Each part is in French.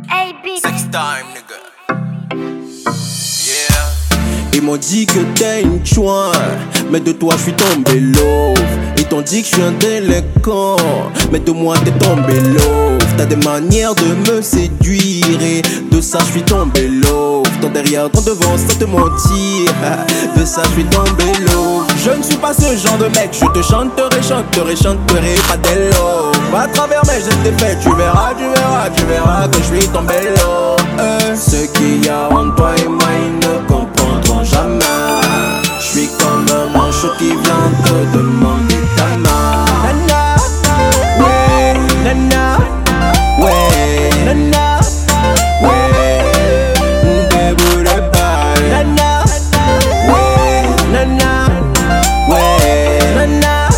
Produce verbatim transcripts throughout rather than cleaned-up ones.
A B. Sex time, nigga. Yeah. Ils m'ont dit que t'es une chouin, mais de toi je suis tombé love. Ils t'ont dit que je suis un délinquant, mais de moi t'es tombé love. T'as des manières de me séduire et de ça je suis tombé love. Ton derrière, ton devant, sans te mentir, de ça je suis tombé love. Je ne suis pas ce genre de mec, je te chanterai, chanterai, chanterai pas des love. À travers mes gestes et faits, tu verras, tu verras, tu verras que je suis tombé love. euh, Ce qu'il y a entre toi et moi, ils ne comprendront jamais. Je suis comme un manchot qui vient te demander ta main. Nana, ouais, nana, ouais, nana, ouais, debout de balle. Nana, ouais, nana, ouais, nana,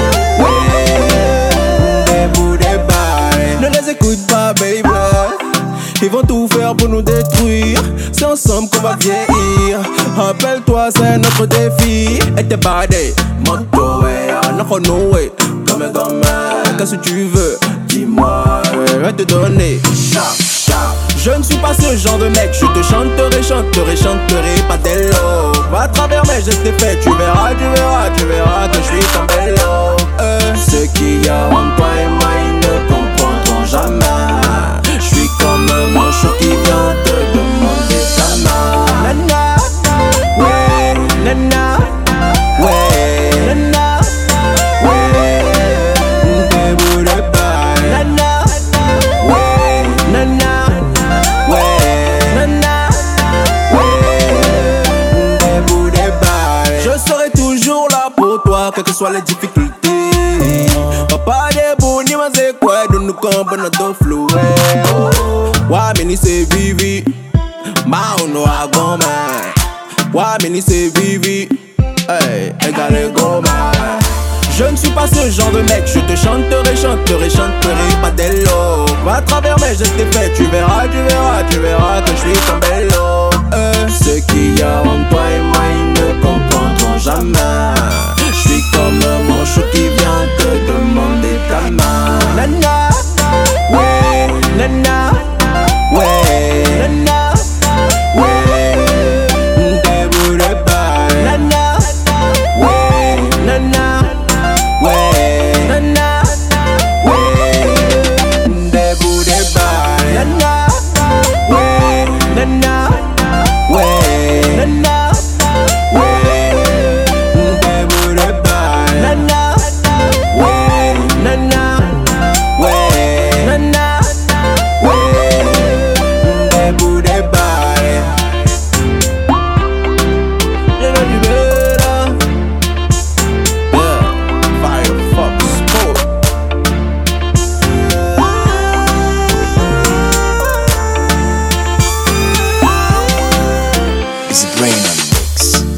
ouais, debout de balle. Ne les écoute pas, baby. Ils vont tout faire pour nous détruire. C'est ensemble qu'on va vieillir. Rappelle-toi, c'est notre défi. Et t'es badé, moto, ouais, non, no way. Comme un gamin, qu'est-ce que tu veux? Dis-moi, ouais, je vais te donner. Chap, chap. Je ne suis pas ce genre de mec. Je te chanterai, chanterai, chanterai pas des love. À travers mes gestes et faits, tu verras, tu verras, tu verras que je suis tombé love. euh, Ce qu'il y a entre toi et moi, ils ne comprendront jamais. Je suis comme un manchot qui vient te demander ta main. Nana, ouais, nana, ouais, nana, ouais, debout de balle. Nana, ouais, nana, ouais, nana, ouais, debout de balle. Je serai toujours là pour toi, quelles que soient les difficultés. Papa debout, ni ma c'est quoi, de nous comprendre notre flou. Wa mini se vivi, ma uno a goma. Wa mini se vivi, hey, égale goma. Je ne suis pas ce genre de mec, je te chanterai, chanterai, chanterai pas des love. À travers mes gestes et faits, tu verras, tu verras, tu verras que je suis tombé love. euh, Ce qu'il y a entre toi et moi, ils ne comprendront jamais. Je suis comme un manchot qui vient te demander ta main. Nana, ouais, nana, ouais, nana, ouais, debout de balle. Nana, ouais, nana, ouais, nana, ouais, debout de balle. Nana, ouais, nana, ouais, nana, ouais, debout de balle. Nana, ouais, nana, ouais, nana, ouais, debout de balle. You know you better. Yeah, Firefox Sport. It's a brain on mix.